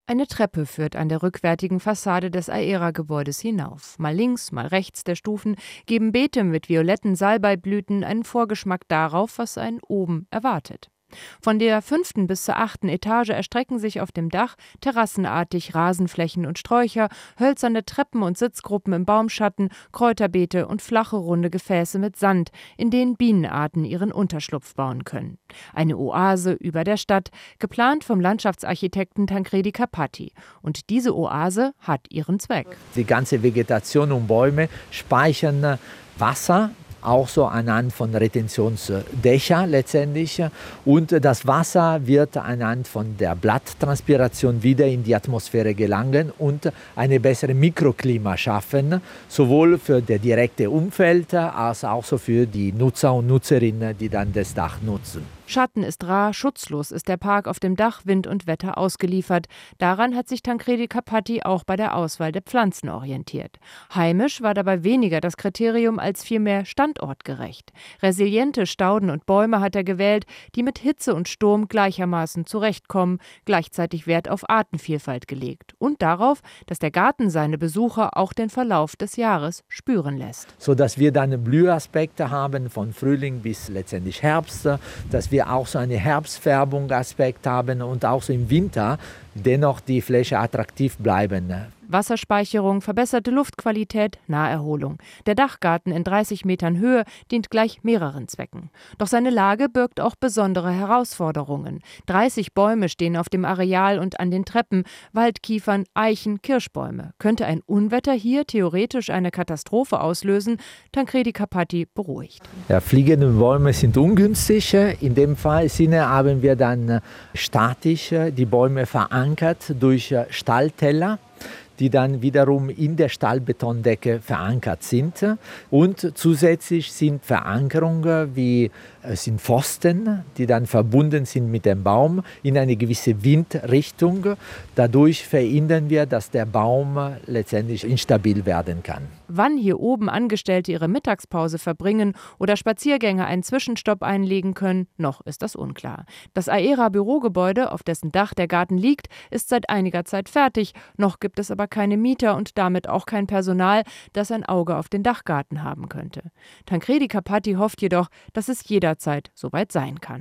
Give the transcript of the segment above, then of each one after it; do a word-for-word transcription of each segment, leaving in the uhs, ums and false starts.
Eine Treppe führt an der rückwärtigen Fassade des Aera-Gebäudes hinauf. Mal links, mal rechts der Stufen geben Beete mit violetten Salbeiblüten einen Vorgeschmack darauf, was einen oben erwartet. Von der fünften bis zur achten Etage erstrecken sich auf dem Dach terrassenartig Rasenflächen und Sträucher, hölzerne Treppen und Sitzgruppen im Baumschatten, Kräuterbeete und flache runde Gefäße mit Sand, in denen Bienenarten ihren Unterschlupf bauen können. Eine Oase über der Stadt, geplant vom Landschaftsarchitekten Tancredi Carpati. Und diese Oase hat ihren Zweck. Die ganze Vegetation und Bäume speichern Wasser, auch so anhand von Retentionsdächern letztendlich. Und das Wasser wird anhand von der Blatttranspiration wieder in die Atmosphäre gelangen und eine bessere Mikroklima schaffen, sowohl für das direkte Umfeld als auch so für die Nutzer und Nutzerinnen, die dann das Dach nutzen. Schatten ist rar, schutzlos ist der Park auf dem Dach Wind und Wetter ausgeliefert. Daran hat sich Tancredi Carpati auch bei der Auswahl der Pflanzen orientiert. Heimisch war dabei weniger das Kriterium als vielmehr standortgerecht. Resiliente Stauden und Bäume hat er gewählt, die mit Hitze und Sturm gleichermaßen zurechtkommen, gleichzeitig Wert auf Artenvielfalt gelegt und darauf, dass der Garten seine Besucher auch den Verlauf des Jahres spüren lässt. Sodass wir dann Blühaspekte haben von Frühling bis letztendlich Herbst, dass wir wir auch so eine Herbstfärbung-Aspekt haben und auch so im Winter dennoch die Fläche attraktiv bleiben. Wasserspeicherung, verbesserte Luftqualität, Naherholung. Der Dachgarten in dreißig Metern Höhe dient gleich mehreren Zwecken. Doch seine Lage birgt auch besondere Herausforderungen. dreißig Bäume stehen auf dem Areal und an den Treppen, Waldkiefern, Eichen, Kirschbäume. Könnte ein Unwetter hier theoretisch eine Katastrophe auslösen? Tancredi Carpati beruhigt. Ja, fliegende Bäume sind ungünstig. In dem Fall Sinne haben wir dann statisch die Bäume verankert durch Stahlteller, die dann wiederum in der Stahlbetondecke verankert sind. Und zusätzlich sind Verankerungen wie sind Pfosten, die dann verbunden sind mit dem Baum in eine gewisse Windrichtung. Dadurch verhindern wir, dass der Baum letztendlich instabil werden kann. Wann hier oben Angestellte ihre Mittagspause verbringen oder Spaziergänger einen Zwischenstopp einlegen können, noch ist das unklar. Das Aera-Bürogebäude, auf dessen Dach der Garten liegt, ist seit einiger Zeit fertig. Noch gibt es aber keine Mieter und damit auch kein Personal, das ein Auge auf den Dachgarten haben könnte. Tancredi Carpati hofft jedoch, dass es jederzeit soweit sein kann.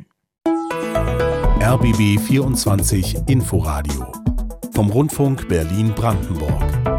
R B B vierundzwanzig Inforadio vom Rundfunk Berlin-Brandenburg.